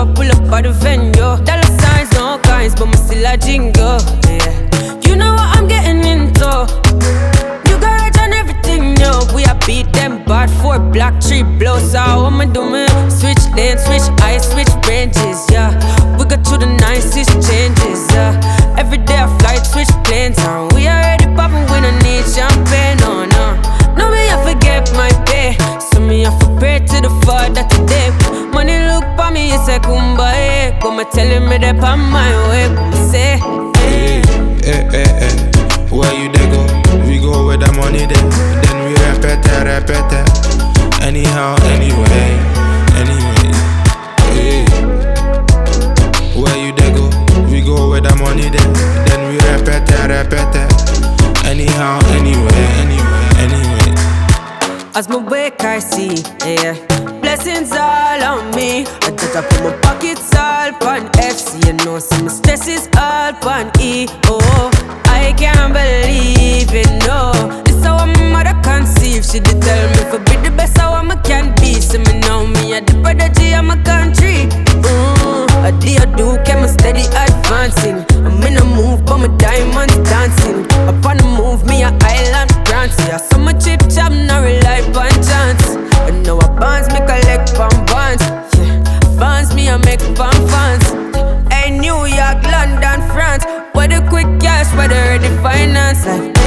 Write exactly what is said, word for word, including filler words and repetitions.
show, pull up at the venue. Dollar signs, no coins, but me still a jingle. Yeah, you know what I'm getting into. New garage and everything, yo. We a beat them bad four black tree blows. So what me do me? Switch lane, switch eyes, switch ranges. Yeah, we got through the nicest changes. Yeah, every day I fly, switch planes, and we already popping when I need champagne. No, no, no me I forget my pay. So me I for pray to the Father today. Money look for me, it's a kumbaya. Come telling me that on my way. Come say, hey, hey, hey, hey. Where you they go? We go with the money then. Then we repeat it, repeat it. Anyhow, anyway, anyway. Hey. Where you they go? We go with the money then. Then we repeat it, repeat it. Anyhow, anyway, anyway, anyway. As my wake I see, yeah, blessings all on me. I just up in my pockets all on F C. You know, see my stress is all on E. Oh, I can't believe it, no. This how my mother conceive. She did tell me for be the best how I can be. So me know me at the prodigy of my country. Mm, I dear do, kept me steady advancing. I'm in a move, but my diamonds dancing. Upon the move, me a island Prancy. I saw my chip chop, now rely on chance. And now I bonds, me collect from bonds. Yeah, fans me I make from fans. Hey, New York, London, France. Where the quick cash, where the ready finance. Like